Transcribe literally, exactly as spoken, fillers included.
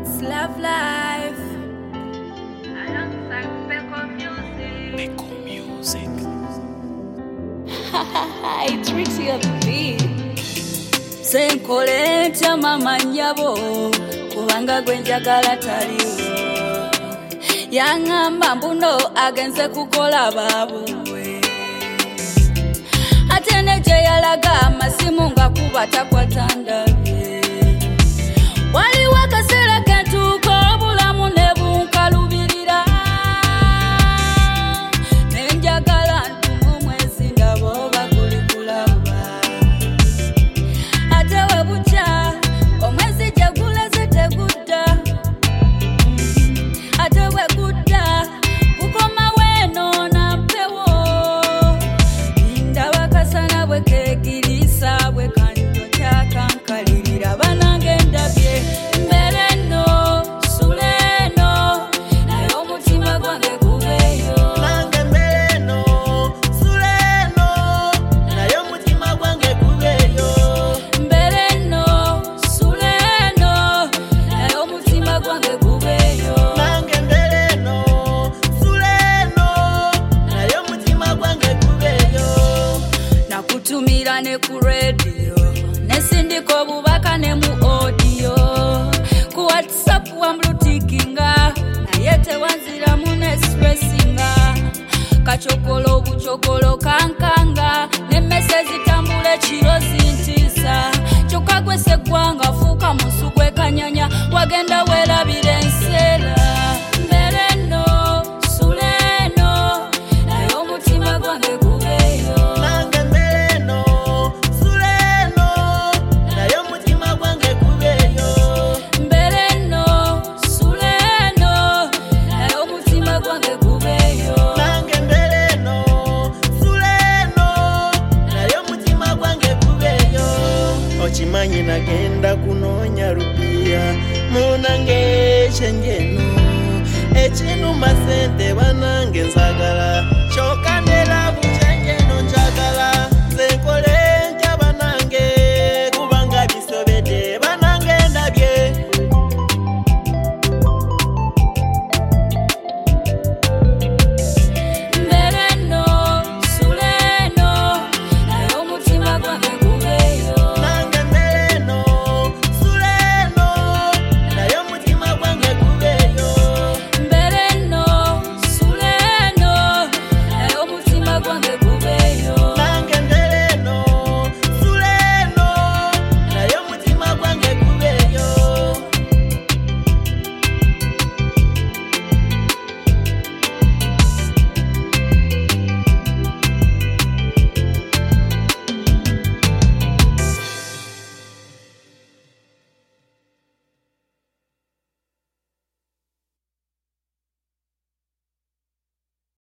It's love life. Alongside Beko Music. Beko Music. It's Trixie on the beat. Senkole ntya mama nyabo kubanga gwe njagala taliwo. Yangamba mbuno agenze kukola babuwe. Ate ne gye yalaga amasimu nga kuba takwata ndabye. Waliwo akaseera kentuuka obulamu ne bunkalubirira. Ne njagala ntume omwezi ndaba oba guli kulaba. Ate we bukya omwezi gye guleze tegudda. Ate we gudda gukoma weenoona mpewo. Ndaba kasana bwe keegirisa bwe kanyo kyakankalirira banange ndabye. Mbere nno sula eno naye omutima gwange gubeeyo. Nange mbere no, sula eno, naye omutima gwange gubeeyo. Mbere nno sula eno naye omutima gwange gubeeyo. Nange mbere no, sula eno, naye omutima gwange gubeeyo. Nakutumira ne ku radio ne sindika obubaka ne mu audio. Ku WhatsApp wamlutikinga naye tewanziramu ne stressinga. Kacokolo bucokolo kankanga ne message tambula ekiro zintiisa. Kyokka gwe seggwanga fuuka musu gwe kanyanya wagenda weerabira enseera. Mbere nno sula eno naye omutima gwange gubeeyo. Nange mbere no, sula eno, naye omutima gwange gubeeyo. Mbere nno sula eno naye omutima gwange gubeeyo. Nange mbere no, sula eno, naye omutima gwange gubeeyo. Okimanyi nagenda kunoonya rupiya munange ekyenjeno ekinuma sente banange nzagala